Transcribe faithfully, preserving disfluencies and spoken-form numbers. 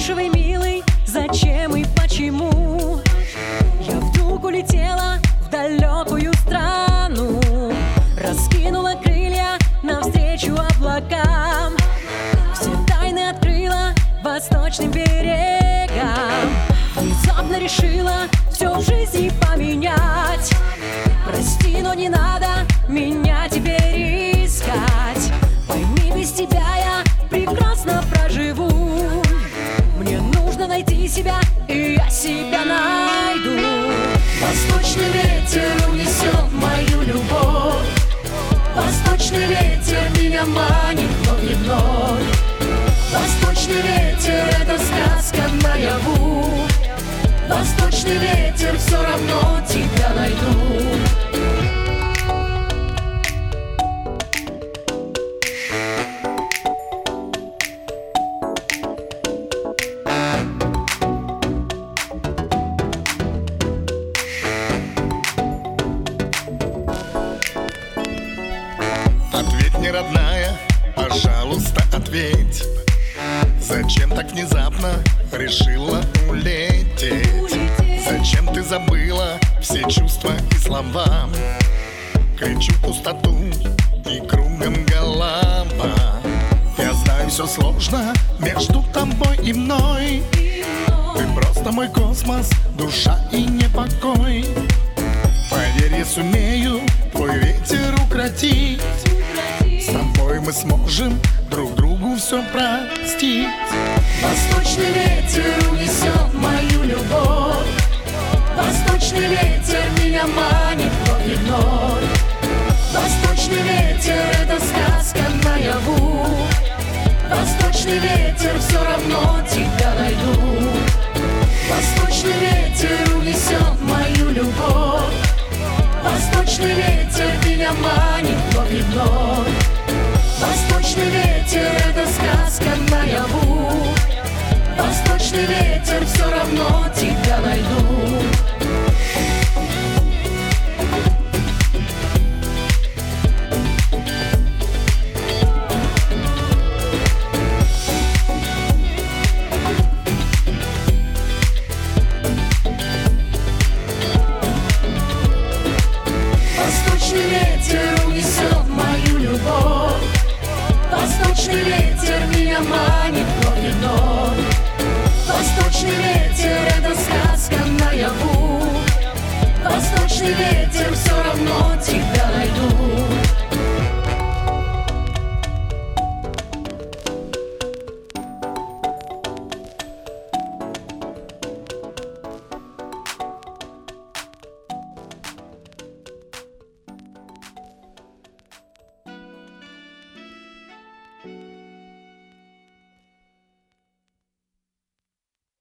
спрашивай, милый, зачем и почему я вдруг улетела в далекую страну, раскинула крылья навстречу облакам, все тайны открыла восточным берегам. Внезапно решила все в жизни поменять. Прости, но не надо меня теперь искать. Пойми, без тебя я прекрасно проживу. Мне нужно найти себя, и я себя найду. Восточный ветер унесет мою любовь. Восточный ветер меня манит вновь и вновь. Восточный ветер — это сказка наяву. Восточный ветер, все равно тебя найду. Ответь мне, родная, пожалуйста, ответь. Зачем так внезапно решила улететь? Зачем ты забыла все чувства и слова? Кричу в пустоту и кругом голова. Я знаю, все сложно между тобой и мной. Ты просто мой космос, душа и непокой. Поверь, я сумею твой ветер укротить. С тобой мы сможем друг другу все простить. Восточный ветер унесет мою любовь. Восточный ветер меня манит вновь и вновь. Восточный ветер — это сказка наяву. Восточный ветер, все равно тебя найду. Восточный ветер унесет мою любовь. Восточный ветер меня манит вновь и вновь. Восточный ветер — это сказка наяву. Восточный ветер, все равно тебя найду. Восточный ветер унесет мою любовь. Восточный ветер меня манит вновь и вновь. Восточный ветер — это сказка наяву. Восточный ветер